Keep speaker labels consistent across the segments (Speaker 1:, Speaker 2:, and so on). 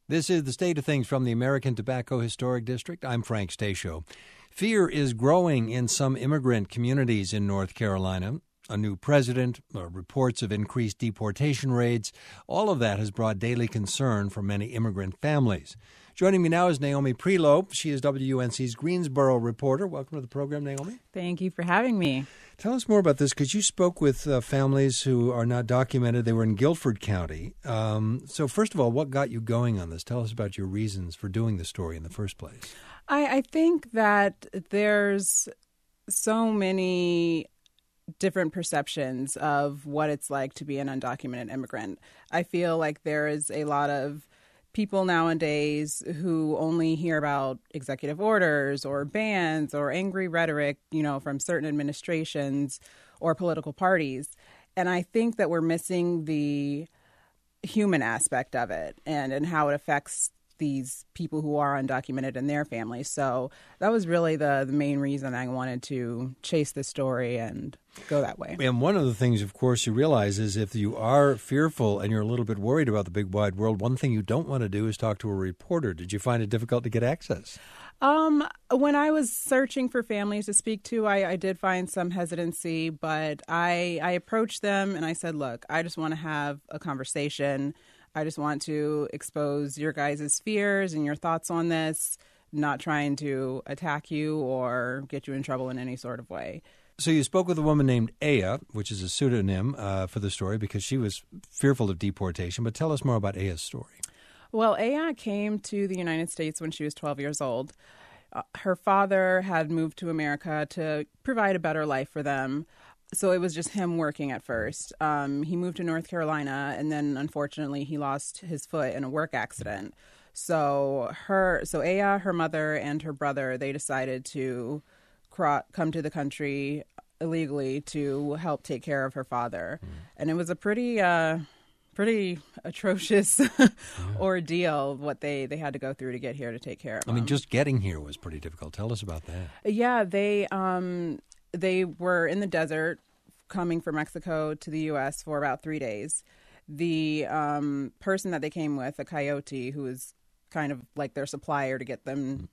Speaker 1: This is the State of Things from the American Tobacco Historic District. I'm Frank Stasio. Fear is growing in some immigrant communities in North Carolina. A new president, reports of increased deportation rates, all of that has brought daily concern for many immigrant families. Joining me now is Naomi Prelow. She is WUNC's Greensboro reporter. Welcome to the program, Naomi.
Speaker 2: Thank you for having me.
Speaker 1: Tell us more about this, because you spoke with families who are not documented. They were in Guilford County. So first of all, what got you going on this? Tell us about your reasons for doing the story in the first place.
Speaker 2: I think that there's so many different perceptions of what it's like to be an undocumented immigrant. I feel like there is a lot of people nowadays who only hear about executive orders or bans or angry rhetoric, from certain administrations or political parties. And I think that we're missing the human aspect of it and how it affects these people who are undocumented and their families. So that was really the main reason I wanted to chase the story and go that way.
Speaker 1: And one of the things, of course, you realize is if you are fearful and you're a little bit worried about the big wide world, one thing you don't want to do is talk to a reporter. Did you find it difficult to get access?
Speaker 2: When I was searching for families to speak to, I did find some hesitancy, but I approached them and I said, look, I just want to have a conversation. I just want to expose your guys' fears and your thoughts on this, not trying to attack you or get you in trouble in any sort of way.
Speaker 1: So you spoke with a woman named Aya, which is a pseudonym for the story because she was fearful of deportation. But tell us more about Aya's story.
Speaker 2: Well, Aya came to the United States when she was 12 years old. Her father had moved to America to provide a better life for them. So it was just him working at first. He moved to North Carolina, and then unfortunately he lost his foot in a work accident. So Aya, her mother, and her brother, they decided to come to the country illegally to help take care of her father. And it was a pretty atrocious ordeal what they had to go through to get here to take care of him.
Speaker 1: I mean, just getting here was pretty difficult. Tell us about that.
Speaker 2: Yeah, they were in the desert coming from Mexico to the U.S. for about 3 days. The person that they came with, a coyote, who was kind of like their supplier to get them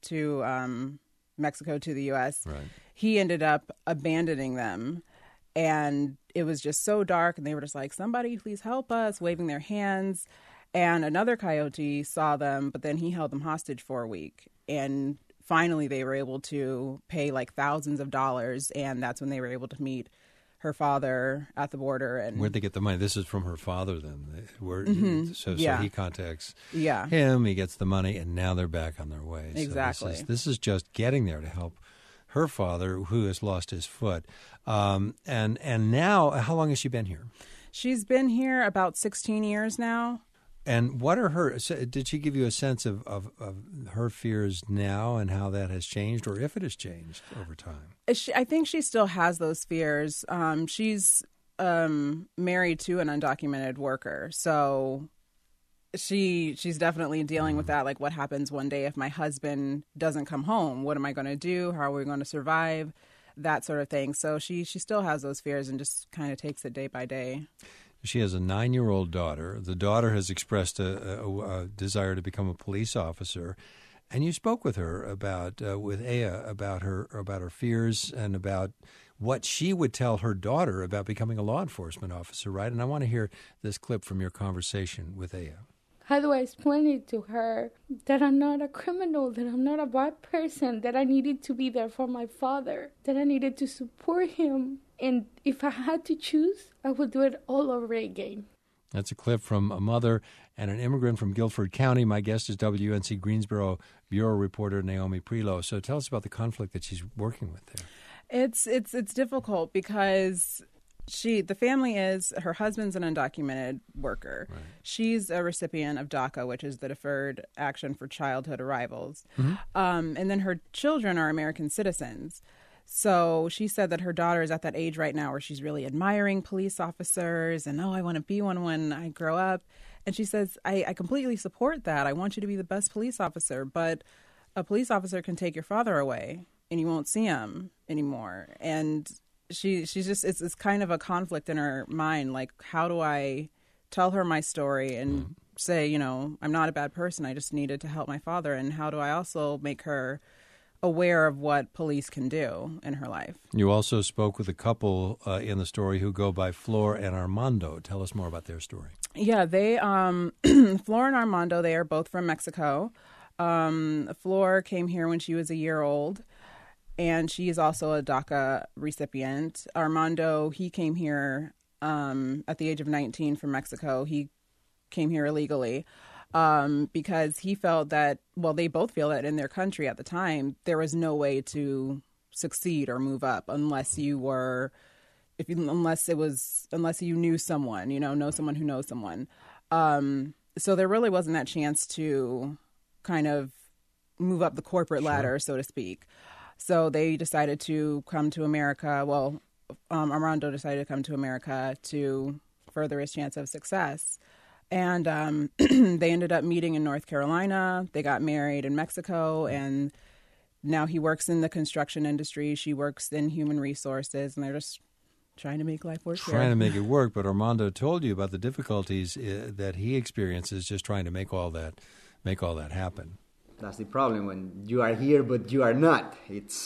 Speaker 2: to Mexico to the U.S.,
Speaker 1: right.
Speaker 2: He ended up abandoning them. And it was just so dark, and they were just like, somebody please help us, waving their hands. And another coyote saw them, but then he held them hostage for a week. And finally, they were able to pay like thousands of dollars, and that's when they were able to meet her father at the border. And
Speaker 1: where'd they get the money? This is from her father, then. So he contacts him, he gets the money, and now they're back on their way.
Speaker 2: Exactly.
Speaker 1: So this is just getting there to help her father, who has lost his foot. And now, how long has she been here?
Speaker 2: She's been here about 16 years now.
Speaker 1: And what are did she give you a sense of her fears now and how that has changed, or if it has changed over time?
Speaker 2: I think she still has those fears. She's married to an undocumented worker. So she's definitely dealing with that. Like, what happens one day if my husband doesn't come home? What am I going to do? How are we going to survive? That sort of thing. So she still has those fears and just kind of takes it day by day.
Speaker 1: She has a 9-year-old daughter. The daughter has expressed a desire to become a police officer, and you spoke with her with Aya about her fears and about what she would tell her daughter about becoming a law enforcement officer, right? And I want to hear this clip from your conversation with Aya.
Speaker 3: How do I explain it to her that I'm not a criminal, that I'm not a bad person, that I needed to be there for my father, that I needed to support him? And if I had to choose, I would do it all over again.
Speaker 1: That's a clip from a mother and an immigrant from Guilford County. My guest is WUNC Greensboro Bureau reporter Naomi Prelow. So tell us about the conflict that she's working with there.
Speaker 2: It's difficult because the family her husband's an undocumented worker.
Speaker 1: Right.
Speaker 2: She's a recipient of DACA, which is the Deferred Action for Childhood Arrivals.
Speaker 1: Mm-hmm.
Speaker 2: And then her children are American citizens. So she said that her daughter is at that age right now where she's really admiring police officers and, I want to be one when I grow up. And she says, I completely support that. I want you to be the best police officer. But a police officer can take your father away and you won't see him anymore. And she's just, it's kind of a conflict in her mind. Like, how do I tell her my story and say, you know, I'm not a bad person. I just needed to help my father. And how do I also make her aware of what police can do in her life?
Speaker 1: You also spoke with a couple in the story who go by Flor and Armando. Tell us more about their story.
Speaker 2: Yeah, they, Flor and Armando, they are both from Mexico. Flor came here when she was a year old, and she is also a DACA recipient. Armando, he came here at the age of 19 from Mexico. He came here illegally because he felt that, well, they both feel that in their country at the time, there was no way to succeed or move up unless you were, unless you knew someone, know someone who knows someone. So there really wasn't that chance to kind of move up the corporate ladder, so to speak. So they decided to come to America. Well, Armando decided to come to America to further his chance of success. And they ended up meeting in North Carolina. They got married in Mexico, and now he works in the construction industry. She works in human resources, and they're just trying to make life work.
Speaker 1: Trying to make it work. But Armando told you about the difficulties that he experiences just trying to make all that happen.
Speaker 4: That's the problem when you are here, but you are not.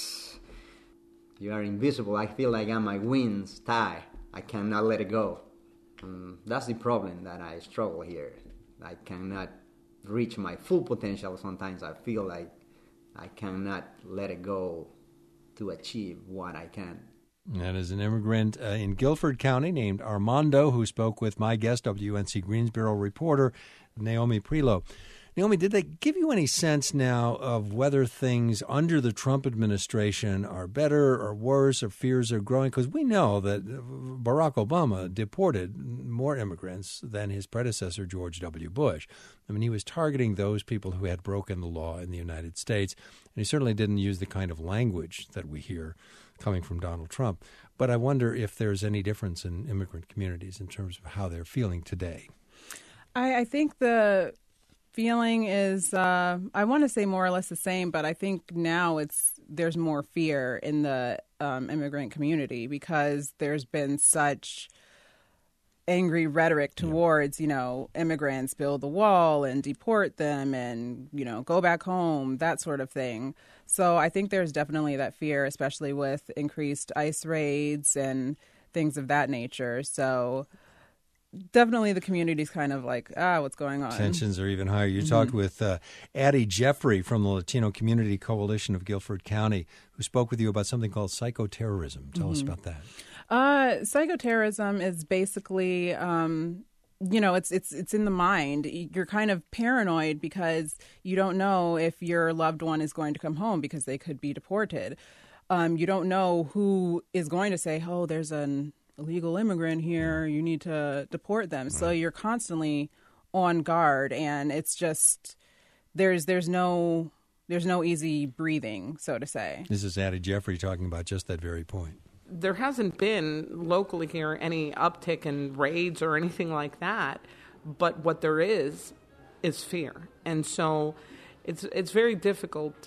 Speaker 4: You are invisible. I feel like I'm my wind's tie. I cannot let it go. That's the problem that I struggle here. I cannot reach my full potential. Sometimes I feel like I cannot let it go to achieve what I can.
Speaker 1: That is an immigrant in Guilford County named Armando, who spoke with my guest, WNC Greensboro reporter Naomi Prelo. Naomi, did they give you any sense now of whether things under the Trump administration are better or worse, or fears are growing? Because we know that Barack Obama deported more immigrants than his predecessor, George W. Bush. I mean, he was targeting those people who had broken the law in the United States, and he certainly didn't use the kind of language that we hear coming from Donald Trump. But I wonder if there's any difference in immigrant communities in terms of how they're feeling today.
Speaker 2: I think the feeling is, I want to say more or less the same, but I think now there's more fear in the immigrant community because there's been such angry rhetoric towards, immigrants, build the wall and deport them and, go back home, that sort of thing. So I think there's definitely that fear, especially with increased ICE raids and things of that nature. So definitely the community's kind of like, what's going on?
Speaker 1: Tensions are even higher. You talked with Addie Jeffrey from the Latino Community Coalition of Guilford County, who spoke with you about something called psychoterrorism. Tell us about that.
Speaker 2: Psychoterrorism is basically, it's in the mind. You're kind of paranoid because you don't know if your loved one is going to come home because they could be deported. You don't know who is going to say, oh, there's an illegal immigrant here, you need to deport them. So you're constantly on guard, and it's just there's no easy breathing, so to say.
Speaker 1: This is Addie Jeffrey talking about just that very point.
Speaker 5: There hasn't been locally here any uptick in raids or anything like that, but what there is fear, and so it's very difficult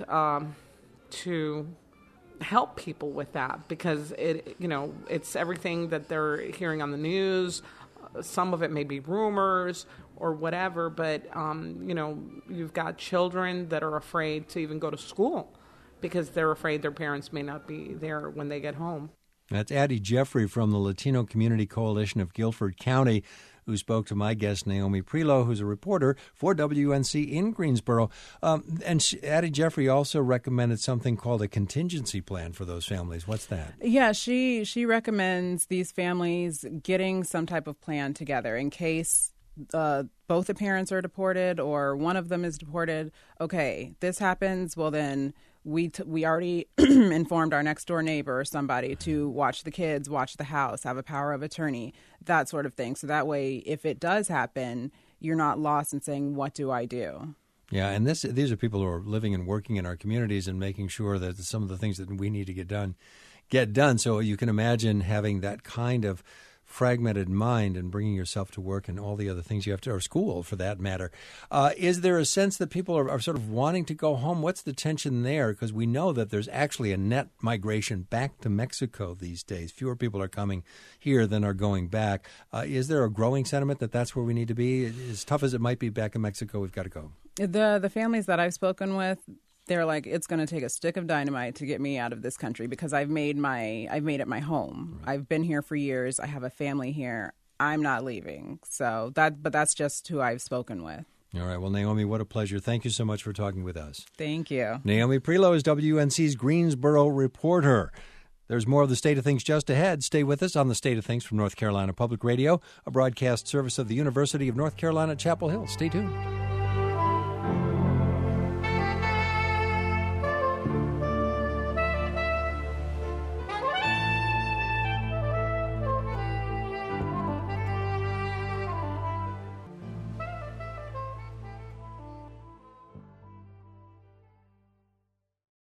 Speaker 5: to help people with that because it's everything that they're hearing on the news. Some of it may be rumors or whatever, but you've got children that are afraid to even go to school because they're afraid their parents may not be there when they get home.
Speaker 1: That's Addie Jeffrey from the Latino Community Coalition of Guilford County, who spoke to my guest, Naomi Prelo, who's a reporter for WNC in Greensboro. Addie Jeffrey also recommended something called a contingency plan for those families. What's that?
Speaker 2: Yeah, she recommends these families getting some type of plan together in case both the parents are deported or one of them is deported. Okay, this happens, well then we already informed our next door neighbor or somebody to watch the kids, watch the house, have a power of attorney, that sort of thing. So that way, if it does happen, you're not lost in saying, what do I do?
Speaker 1: Yeah, and these are people who are living and working in our communities and making sure that some of the things that we need to get done. So you can imagine having that kind of fragmented mind and bringing yourself to work and all the other things you have to, or school for that matter. Is there a sense that people are sort of wanting to go home? What's the tension there? Because we know that there's actually a net migration back to Mexico these days. Fewer people are coming here than are going back. Is there a growing sentiment that that's where we need to be? As tough as it might be back in Mexico, we've got to go.
Speaker 2: The families that I've spoken with, they're like, it's going to take a stick of dynamite to get me out of this country because I've made it my home. Right. I've been here for years. I have a family here. I'm not leaving. But that's just who I've spoken with.
Speaker 1: All right. Well, Naomi, what a pleasure. Thank you so much for talking with us.
Speaker 2: Thank you.
Speaker 1: Naomi Prelow is WUNC's Greensboro reporter. There's more of the State of Things just ahead. Stay with us on the State of Things from North Carolina Public Radio, a broadcast service of the University of North Carolina, Chapel Hill. Stay tuned.